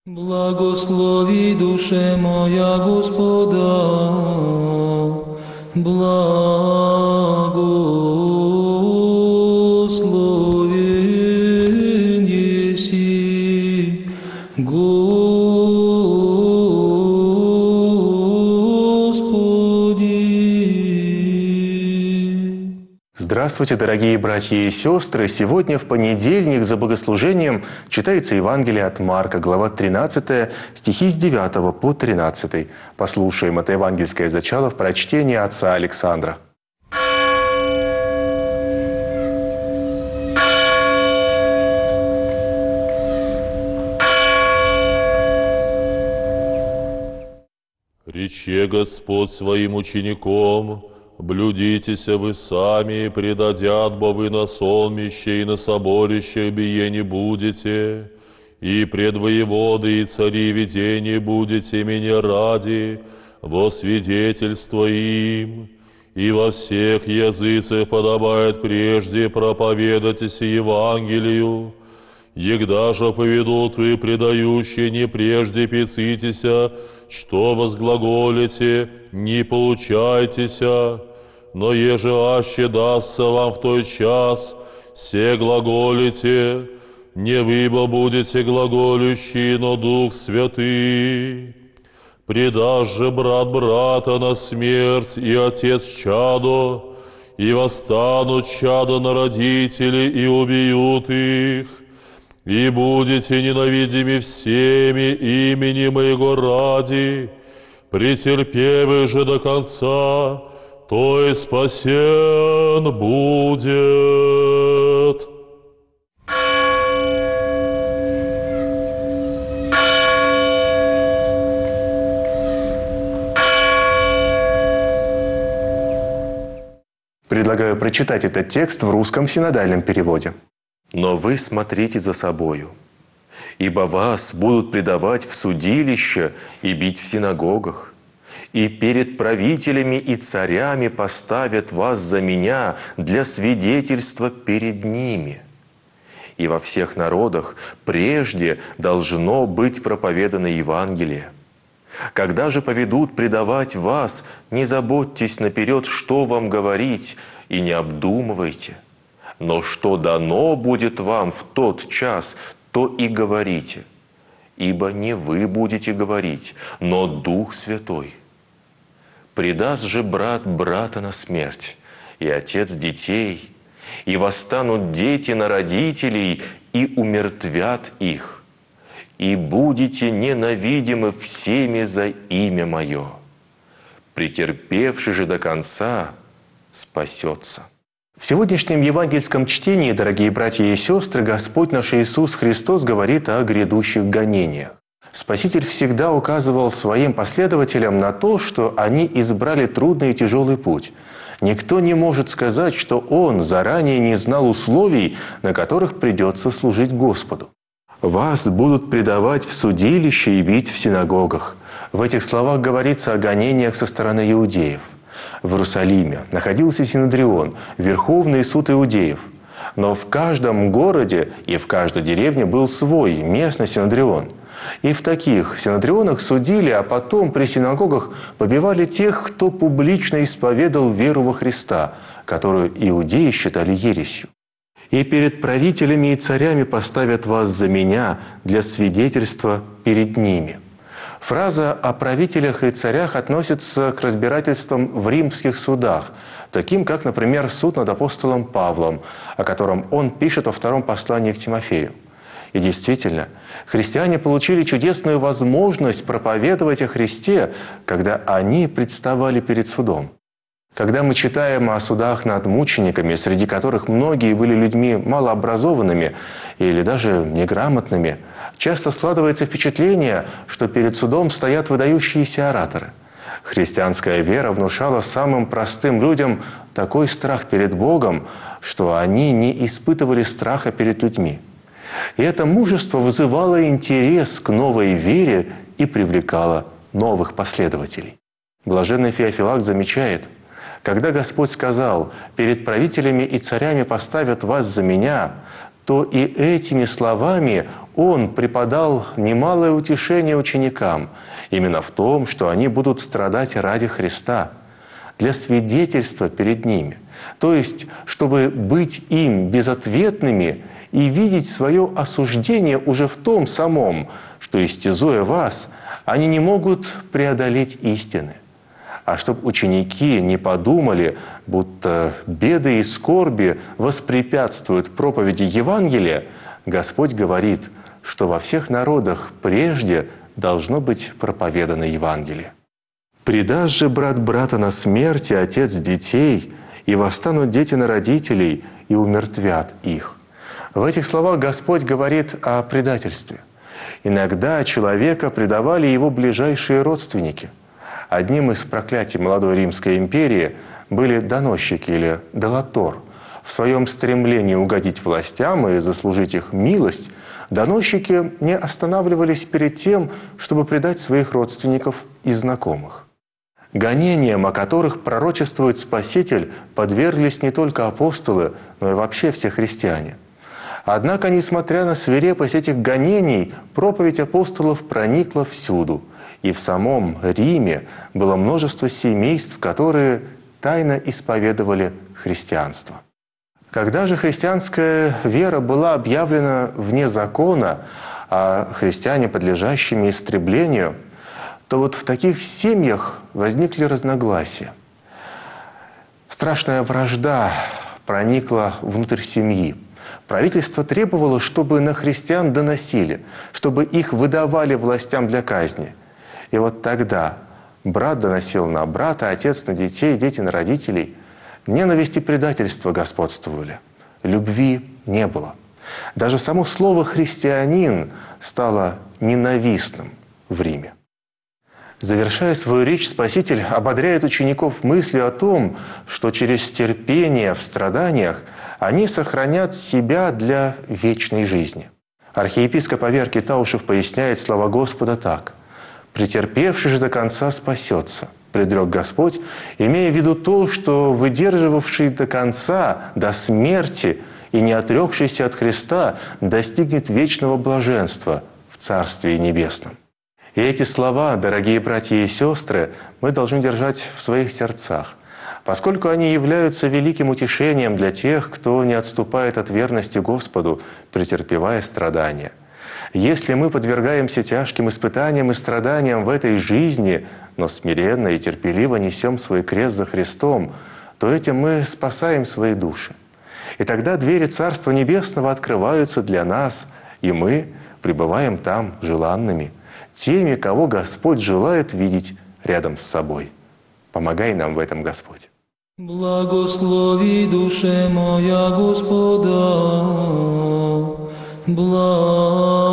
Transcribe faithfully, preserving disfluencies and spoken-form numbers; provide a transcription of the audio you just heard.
Благослови, душе моя, Господа, благословен еси, Господи. Здравствуйте, дорогие братья и сестры! Сегодня в понедельник за богослужением читается Евангелие от Марка, глава тринадцатая, стихи с девятого по тринадцатый. Послушаем это евангельское зачало в прочтении отца Александра. «Рече Господь своим учеником, блюдитеся вы сами, и предадят бы вы на сонмище и на соборище бие не будете, и пред воеводы и цари видения будете меня ради, во свидетельство им, и во всех языцах подобает прежде проповедайтесь Евангелию, егда же поведут вы предающие, не прежде пецитеся, что возглаголите, не получайтеся, но еже аще дастся вам в той час, се глаголите, не вы будете глаголющие, но Дух Святый. Предашь же брат брата на смерть, и отец чадо, и восстанут чадо на родителей, и убьют их. И будете ненавидимы всеми имени Моего ради, претерпевы же до конца, то и спасен будет». Предлагаю прочитать этот текст в русском синодальном переводе. «Но вы смотрите за собою, ибо вас будут предавать в судилище и бить в синагогах, и перед правителями и царями поставят вас за меня для свидетельства перед ними. И во всех народах прежде должно быть проповедано Евангелие. Когда же поведут предавать вас, не заботьтесь наперед, что вам говорить, и не обдумывайте. Но что дано будет вам в тот час, то и говорите. Ибо не вы будете говорить, но Дух Святой. Предаст же брат брата на смерть, и отец детей, и восстанут дети на родителей, и умертвят их. И будете ненавидимы всеми за имя Мое. Претерпевший же до конца спасется». В сегодняшнем евангельском чтении, дорогие братья и сестры, Господь наш Иисус Христос говорит о грядущих гонениях. Спаситель всегда указывал своим последователям на то, что они избрали трудный и тяжелый путь. Никто не может сказать, что Он заранее не знал условий, на которых придется служить Господу. «Вас будут предавать в судилище и бить в синагогах». В этих словах говорится о гонениях со стороны иудеев. В Иерусалиме находился Синедрион, Верховный суд иудеев. Но в каждом городе и в каждой деревне был свой местный Синедрион. И в таких Синедрионах судили, а потом при синагогах побивали тех, кто публично исповедал веру во Христа, которую иудеи считали ересью. «И перед правителями и царями поставят вас за меня для свидетельства перед ними». Фраза о правителях и царях относится к разбирательствам в римских судах, таким как, например, суд над апостолом Павлом, о котором он пишет во втором послании к Тимофею. И действительно, христиане получили чудесную возможность проповедовать о Христе, когда они представали перед судом. Когда мы читаем о судах над мучениками, среди которых многие были людьми малообразованными или даже неграмотными, часто складывается впечатление, что перед судом стоят выдающиеся ораторы. Христианская вера внушала самым простым людям такой страх перед Богом, что они не испытывали страха перед людьми. И это мужество вызывало интерес к новой вере и привлекало новых последователей. Блаженный Феофилакт замечает: «Когда Господь сказал: „Перед правителями и царями поставят вас за меня“, то и этими словами Он преподал немалое утешение ученикам, именно в том, что они будут страдать ради Христа, для свидетельства перед ними, то есть, чтобы быть им безответными и видеть свое осуждение уже в том самом, что, истязуя вас, они не могут преодолеть истины. А чтобы ученики не подумали, будто беды и скорби воспрепятствуют проповеди Евангелия, Господь говорит, что во всех народах прежде должно быть проповедано Евангелие. «Предаст же брат брата на смерть, и отец детей, и восстанут дети на родителей, и умертвят их». В этих словах Господь говорит о предательстве. Иногда человека предавали его ближайшие родственники. Одним из проклятий молодой Римской империи были доносчики или делатор. В своем стремлении угодить властям и заслужить их милость, доносчики не останавливались перед тем, чтобы предать своих родственников и знакомых. Гонениям, о которых пророчествует Спаситель, подверглись не только апостолы, но и вообще все христиане. Однако, несмотря на свирепость этих гонений, проповедь апостолов проникла всюду. И в самом Риме было множество семейств, которые тайно исповедовали христианство. Когда же христианская вера была объявлена вне закона, а христиане подлежащими истреблению, то вот в таких семьях возникли разногласия. Страшная вражда проникла внутрь семьи. Правительство требовало, чтобы на христиан доносили, чтобы их выдавали властям для казни. И вот тогда брат доносил на брата, отец на детей, дети на родителей. Ненависть и предательство господствовали. Любви не было. Даже само слово «христианин» стало ненавистным в Риме. Завершая свою речь, Спаситель ободряет учеников мыслью о том, что через терпение в страданиях они сохранят себя для вечной жизни. Архиепископ Аверкий Таушев поясняет слова Господа так: «Претерпевший же до конца спасется, предрек Господь, имея в виду то, что выдерживавший до конца, до смерти и не отрекшийся от Христа достигнет вечного блаженства в Царстве Небесном». И эти слова, дорогие братья и сестры, мы должны держать в своих сердцах, поскольку они являются великим утешением для тех, кто не отступает от верности Господу, претерпевая страдания. Если мы подвергаемся тяжким испытаниям и страданиям в этой жизни, но смиренно и терпеливо несем свой крест за Христом, то этим мы спасаем свои души. И тогда двери Царства Небесного открываются для нас, и мы пребываем там желанными, теми, кого Господь желает видеть рядом с собой. Помогай нам в этом, Господь. Благослови душе моя Господа, благослови.